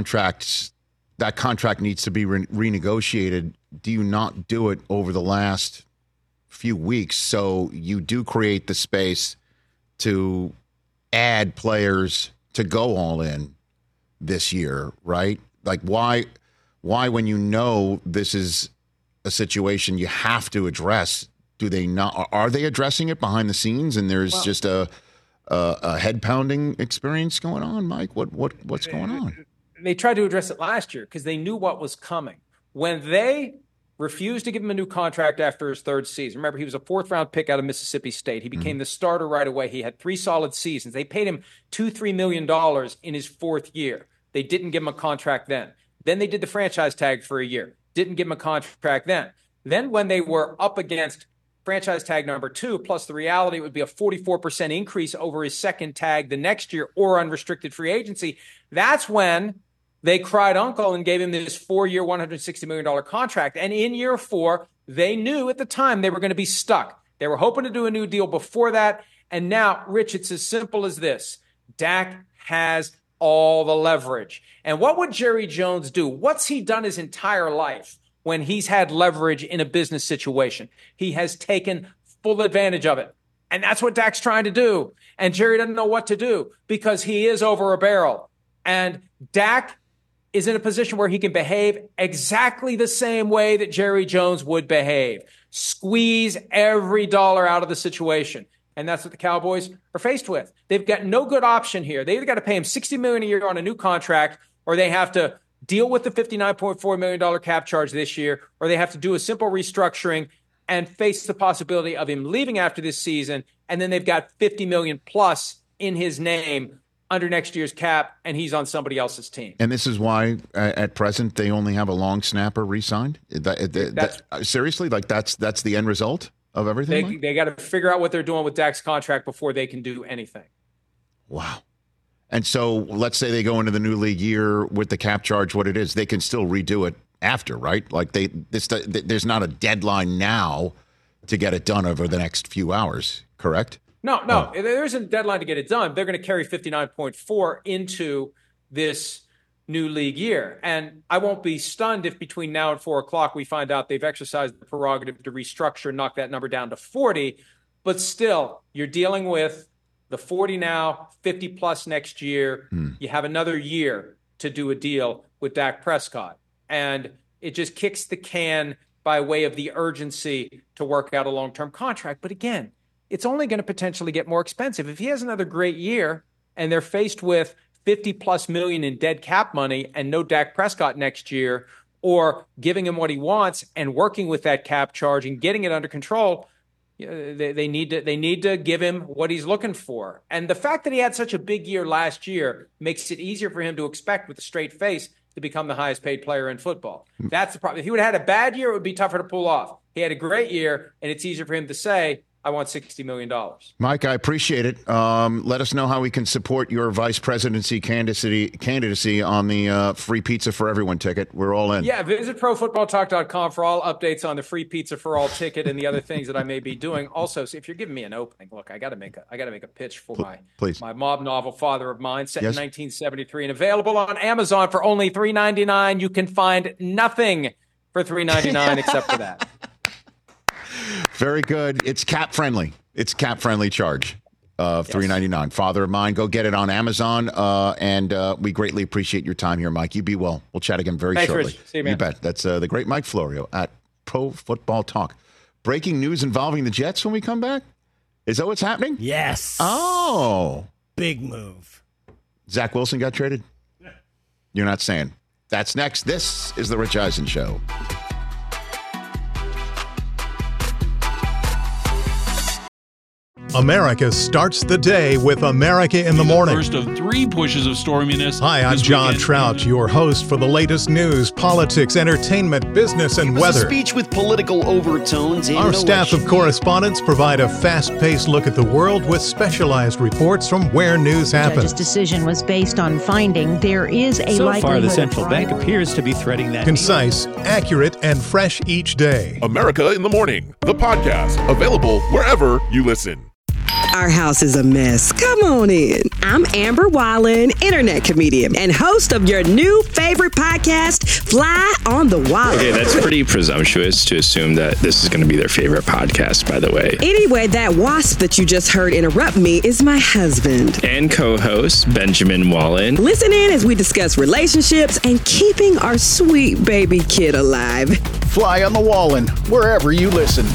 contract needs to be renegotiated, do you not do it over the last few weeks so you do create the space to add players to go all in this year, right? Like why when you know this is a situation you have to address, do they not? Are they addressing it behind the scenes and there's just a head pounding experience going on, Mike? What's going on? They tried to address it last year because they knew what was coming. When they refused to give him a new contract after his third season, remember he was a 4th-round pick out of Mississippi State. He became the starter right away. He had 3 solid seasons. They paid him $2-3 million in his 4th year. They didn't give him a contract then. Then they did the franchise tag for a year. Didn't give him a contract then. Then when they were up against franchise tag number 2, plus the reality it would be a 44% increase over his second tag the next year or unrestricted free agency, that's when they cried uncle and gave him this 4-year, $160 million contract. And in year 4, they knew at the time they were going to be stuck. They were hoping to do a new deal before that. And now, Rich, it's as simple as this. Dak has all the leverage. And what would Jerry Jones do? What's he done his entire life when he's had leverage in a business situation? He has taken full advantage of it. And that's what Dak's trying to do. And Jerry doesn't know what to do because he is over a barrel. And Dak is in a position where he can behave exactly the same way that Jerry Jones would behave. Squeeze every dollar out of the situation. And that's what the Cowboys are faced with. They've got no good option here. They either got to pay him $60 million a year on a new contract, or they have to deal with the $59.4 million cap charge this year, or they have to do a simple restructuring and face the possibility of him leaving after this season. And then they've got $50 million plus in his name under next year's cap, and he's on somebody else's team. And this is why, at present, they only have a long snapper re-signed? Seriously? Like, that's the end result of everything? They got to figure out what they're doing with Dak's contract before they can do anything. Wow. And so let's say they go into the new league year with the cap charge what it is. They can still redo it after, right? Like there's not a deadline now to get it done over the next few hours, correct? No. There isn't a deadline to get it done. They're going to carry 59.4 into this new league year. And I won't be stunned if between now and 4 o'clock we find out they've exercised the prerogative to restructure and knock that number down to 40. But still, you're dealing with the 40 now, 50 plus next year. You have another year to do a deal with Dak Prescott. And it just kicks the can by way of the urgency to work out a long-term contract. But again, it's only going to potentially get more expensive. If he has another great year and they're faced with 50 plus million in dead cap money and no Dak Prescott next year, or giving him what he wants and working with that cap charge and getting it under control, they need to give him what he's looking for. And the fact that he had such a big year last year makes it easier for him to expect with a straight face to become the highest paid player in football. That's the problem. If he would have had a bad year, it would be tougher to pull off. He had a great year, and it's easier for him to say, I want $60 million. Mike, I appreciate it. Let us know how we can support your vice presidency candidacy on the free pizza for everyone ticket. We're all in. Yeah, visit profootballtalk.com for all updates on the free pizza for all ticket and the other things that I may be doing. Also, so if you're giving me an opening, look, I got to make a pitch for my mob novel, Father of Mine, set in 1973 and available on Amazon for only $3.99. You can find nothing for $3.99 except for that. Very good. It's cap friendly. It's cap friendly charge of $3.99. Father of Mine. Go get it on Amazon. And we greatly appreciate your time here, Mike. You be well. We'll chat again very shortly. Rich. See you, man. You bet. That's the great Mike Florio at Pro Football Talk. Breaking news involving the Jets when we come back. Is that what's happening? Yes. Oh, big move. Zach Wilson got traded. You're not saying. That's next. This is the Rich Eisen Show. America starts the day with America in the Morning. First of 3 pushes of storminess. Hi, I'm John Trout, your host for the latest news, politics, entertainment, business, and weather. A speech with political overtones. Our staff of correspondents provide a fast-paced look at the world with specialized reports from where news happens. The judge's decision was based on finding there is a so likelihood. So far, the central bank appears to be threading that. Concise, accurate, and fresh each day. America in the Morning, the podcast, available wherever you listen. Our house is a mess. Come on in. I'm Amber Wallen, internet comedian and host of your new favorite podcast, Fly on the Wall. Okay, that's pretty presumptuous to assume that this is going to be their favorite podcast, by the way. Anyway, that wasp that you just heard interrupt me is my husband. And co-host, Benjamin Wallen. Listen in as we discuss relationships and keeping our sweet baby kid alive. Fly on the Wallen, wherever you listen.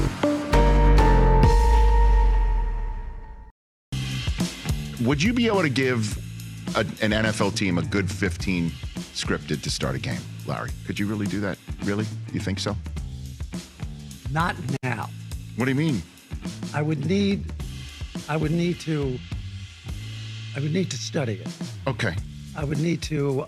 Would you be able to give an NFL team a good 15 scripted to start a game, Larry? Could you really do that? Really? You think so? Not now. What do you mean? I would need to study it. Okay. I would need to,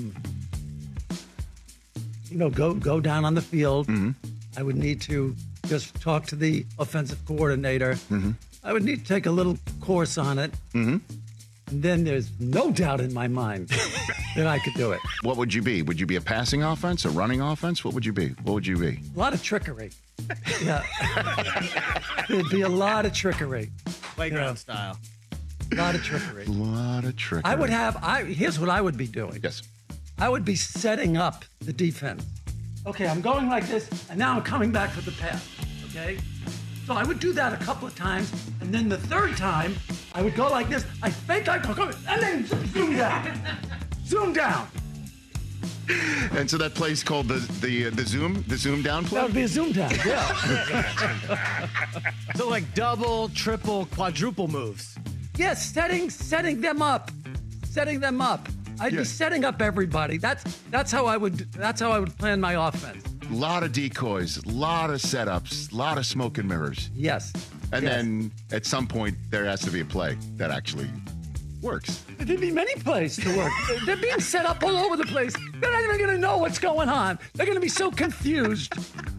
go down on the field. Mm-hmm. I would need to just talk to the offensive coordinator. Mm-hmm. I would need to take a little course on it. Mm-hmm. And then there's no doubt in my mind that I could do it. What would you be? Would you be a passing offense, a running offense? What would you be? What would you be? A lot of trickery. Yeah. There'd be a lot of trickery. Playground style. A lot of trickery. A lot of trickery. I would have, here's what I would be doing. Yes. I would be setting up the defense. Okay, I'm going like this, and now I'm coming back for the pass, okay? So I would do that a couple of times, and then the third time, I would go like this. I think I go, and then zoom down. Zoom down. And so that play's called the zoom down play? That would be a zoom down, yeah. So like double, triple, quadruple moves. Yes, setting them up. Setting them up. I'd be setting up everybody. That's how I would plan my offense. A lot of decoys, a lot of setups, a lot of smoke and mirrors. Yes. And then at some point there has to be a play that actually works. There'd be many plays to work. They're being set up all over the place. They're not even going to know what's going on. They're going to be so confused.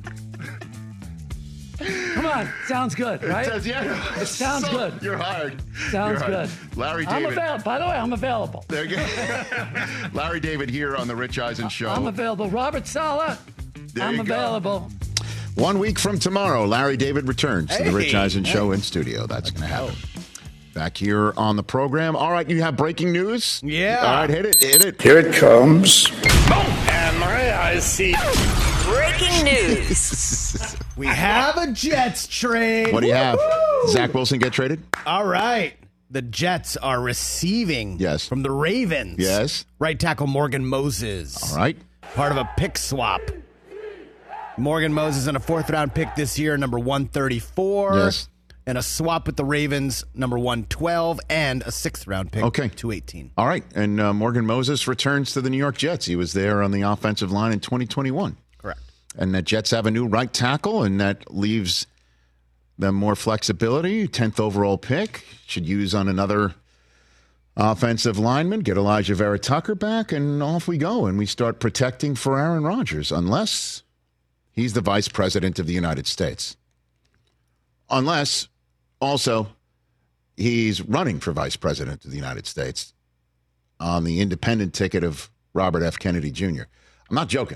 Come on, sounds good, right? It sounds good. You're hired. Sounds good. Larry I'm David. available. By the way, I'm available. There you go. Larry David here on the Rich Eisen Show. I'm available. Robert Saleh, I'm available. 1 week from tomorrow, Larry David returns to the Rich Eisen Show in studio. That's going to happen. Back here on the program. All right, you have breaking news? Yeah. All right, hit it. Here it comes. And my eyes see. Breaking news. We have a Jets trade. What do you have? Woo-hoo! Zach Wilson get traded? All right. The Jets are receiving from the Ravens. Yes. Right tackle Morgan Moses. All right. Part of a pick swap. Morgan Moses and a 4th-round pick this year, number 134. Yes. And a swap with the Ravens, number 112, and a 6th-round pick, 218. All right. And Morgan Moses returns to the New York Jets. He was there on the offensive line in 2021. Correct. And the Jets have a new right tackle, and that leaves them more flexibility. 10th overall pick. Should use on another offensive lineman. Get Elijah Vera Tucker back, and off we go. And we start protecting for Aaron Rodgers, unless he's the vice president of the United States. Unless, also, he's running for vice president of the United States on the independent ticket of Robert F. Kennedy Jr. I'm not joking.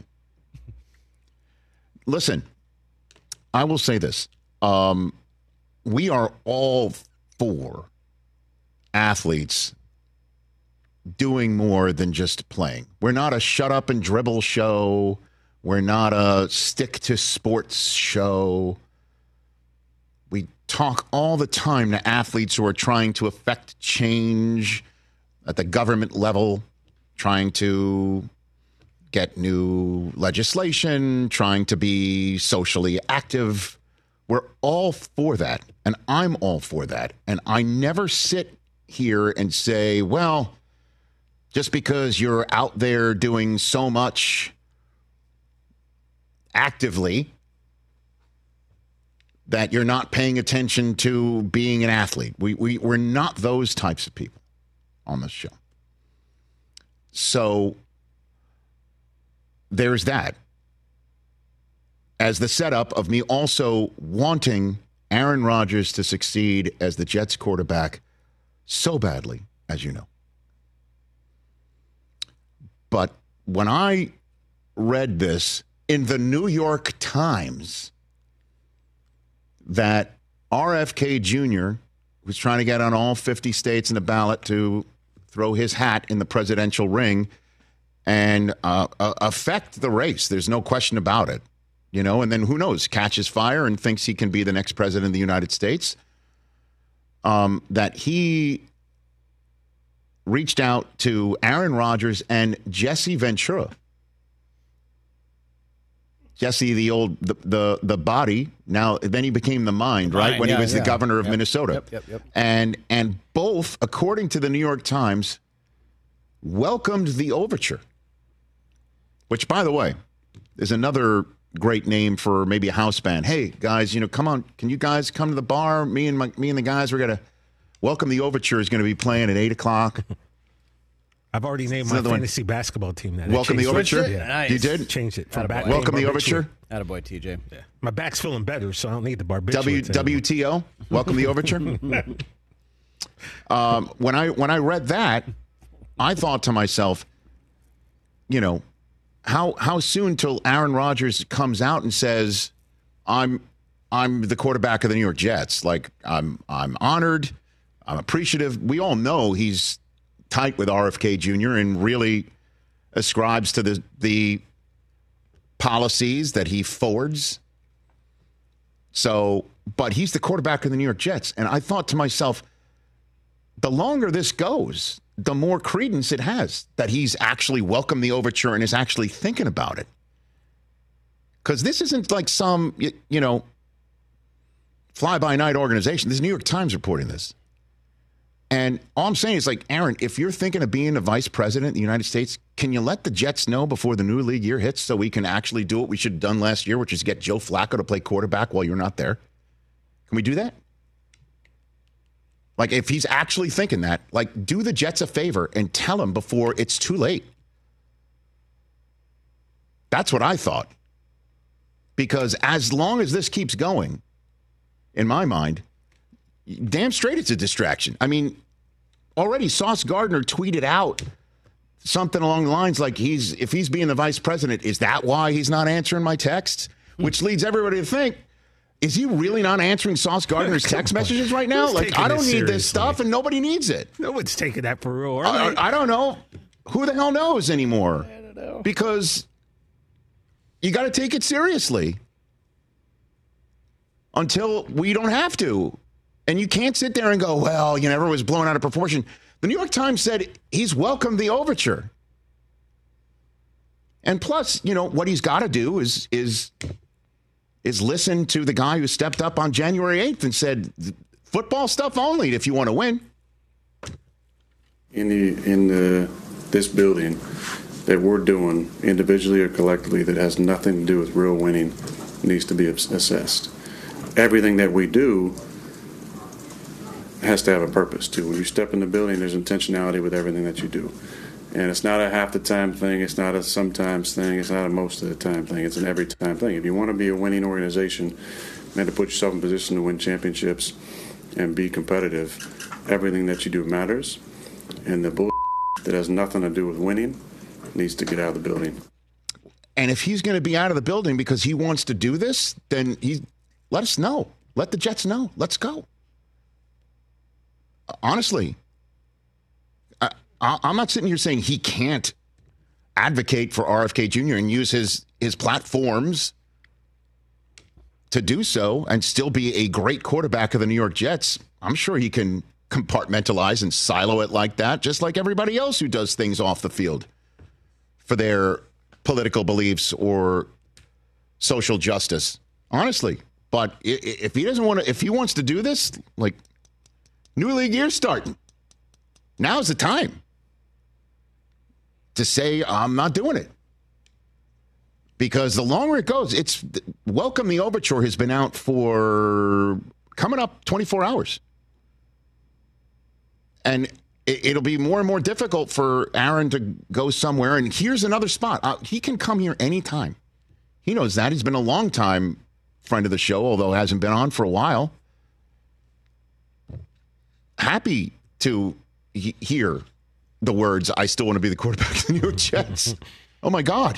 Listen, I will say this. We are all for athletes doing more than just playing. We're not a shut up and dribble show. We're not a stick to sports show. We talk all the time to athletes who are trying to affect change at the government level, trying to get new legislation, trying to be socially active. We're all for that, and I'm all for that. And I never sit here and say, well, just because you're out there doing so much actively that you're not paying attention to being an athlete. We're not those types of people on this show. So there's that. As the setup of me also wanting Aaron Rodgers to succeed as the Jets quarterback so badly, as you know. But when I read this in the New York Times, that RFK Jr. was trying to get on all 50 states in the ballot to throw his hat in the presidential ring and affect the race. There's no question about it. You know, and then who knows, catches fire and thinks he can be the next president of the United States. That he reached out to Aaron Rodgers and Jesse Ventura. Jesse, the old, the body, now then he became the mind, right? When he was the governor of Minnesota. Yep. And both, according to the New York Times, welcomed the overture. Which, by the way, is another great name for maybe a house band. Hey, guys, come on. Can you guys come to the bar? Me and the guys, we're going to welcome the overture is going to be playing at 8 o'clock. I've already named It's my another one. fantasy basketball team. That Welcome the Overture? Yeah, nice. You did? Changed it from back. Welcome the Overture? Attaboy, TJ. Yeah. My back's feeling better, so I don't need the barbiturates anymore. WTO? Welcome the Overture? When I read that, I thought to myself, you know, how soon till Aaron Rodgers comes out and says, I'm the quarterback of the New York Jets. Like, I'm honored. I'm appreciative. We all know he's tight with RFK Jr. and really ascribes to the policies that he forwards. So, but he's the quarterback of the New York Jets. And I thought to myself, the longer this goes, the more credence it has that he's actually welcomed the overture and is actually thinking about it. Because this isn't like some, you know, fly-by-night organization. This is New York Times reporting this. And all I'm saying is, like, Aaron, if you're thinking of being the vice president of the United States, can you let the Jets know before the new league year hits so we can actually do what we should have done last year, which is get Joe Flacco to play quarterback while you're not there? Can we do that? Like, if he's actually thinking that, like, do the Jets a favor and tell him before it's too late. That's what I thought. Because as long as this keeps going, in my mind, damn straight it's a distraction. I mean, already Sauce Gardner tweeted out something along the lines like, if he's being the vice president, is that why he's not answering my texts? Which leads everybody to think, is he really not answering Sauce Gardner's text messages right now? Like, I don't need this stuff and nobody needs it. No one's taking that for real. I don't know. Who the hell knows anymore? I don't know. Because you got to take it seriously until we don't have to. And you can't sit there and go, well, you know, everyone was blown out of proportion. The New York Times said he's welcomed the overture. And plus, you know, what he's got to do is listen to the guy who stepped up on January 8th and said, football stuff only if you want to win. In this building that we're doing individually or collectively that has nothing to do with real winning needs to be assessed. Everything that we do has to have a purpose too. When you step in the building, there's intentionality with everything that you do. And it's not a half the time thing, it's not a sometimes thing, it's not a most of the time thing, it's an every time thing. If you want to be a winning organization, you have to put yourself in position to win championships and be competitive. Everything that you do matters, and the bull that has nothing to do with winning needs to get out of the building. And if he's going to be out of the building because he wants to do this, then let us know. Let the Jets know. Let's go. Honestly, I'm not sitting here saying he can't advocate for RFK Jr. and use his platforms to do so and still be a great quarterback of the New York Jets. I'm sure he can compartmentalize and silo it like that, just like everybody else who does things off the field for their political beliefs or social justice. Honestly. But if he doesn't want to, if he wants to do this, like, new league year starting, now's the time to say, I'm not doing it. Because the longer it goes, Welcome the Overture has been out for coming up 24 hours. And it'll be more and more difficult for Aaron to go somewhere. And here's another spot. He can come here anytime. He knows that. He's been a long time friend of the show, although hasn't been on for a while. Happy to hear the words, I still want to be the quarterback of the New York Jets. Oh, my God.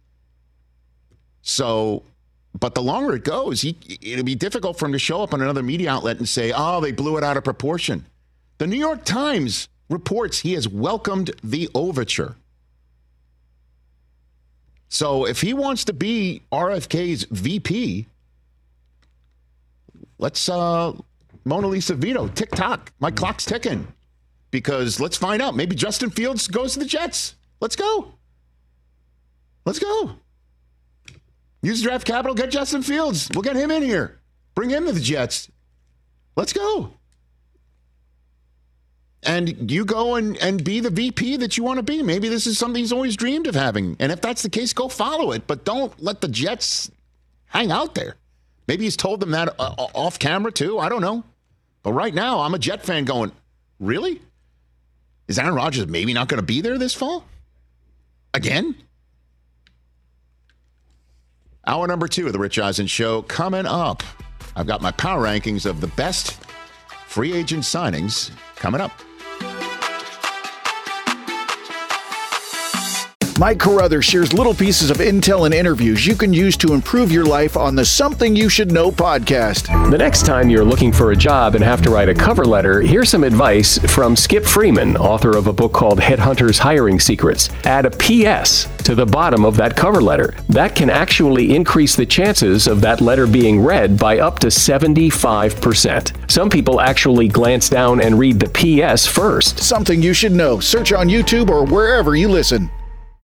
So, but the longer it goes, it'll be difficult for him to show up on another media outlet and say, oh, they blew it out of proportion. The New York Times reports he has welcomed the overture. So if he wants to be RFK's VP, let's Mona Lisa Vito, tick-tock. My clock's ticking. Because let's find out. Maybe Justin Fields goes to the Jets. Let's go. Let's go. Use draft capital, get Justin Fields. We'll get him in here. Bring him to the Jets. Let's go. And you go and be the VP that you want to be. Maybe this is something he's always dreamed of having. And if that's the case, go follow it. But don't let the Jets hang out there. Maybe he's told them that off camera too. I don't know. But right now, I'm a Jet fan going, really? Is Aaron Rodgers maybe not going to be there this fall? Again? Hour number 2 of the Rich Eisen Show coming up. I've got my power rankings of the best free agent signings coming up. Mike Carruthers shares little pieces of intel and interviews you can use to improve your life on the Something You Should Know podcast. The next time you're looking for a job and have to write a cover letter, here's some advice from Skip Freeman, author of a book called Headhunters Hiring Secrets. Add a PS to the bottom of that cover letter. That can actually increase the chances of that letter being read by up to 75%. Some people actually glance down and read the PS first. Something You Should Know. Search on YouTube or wherever you listen.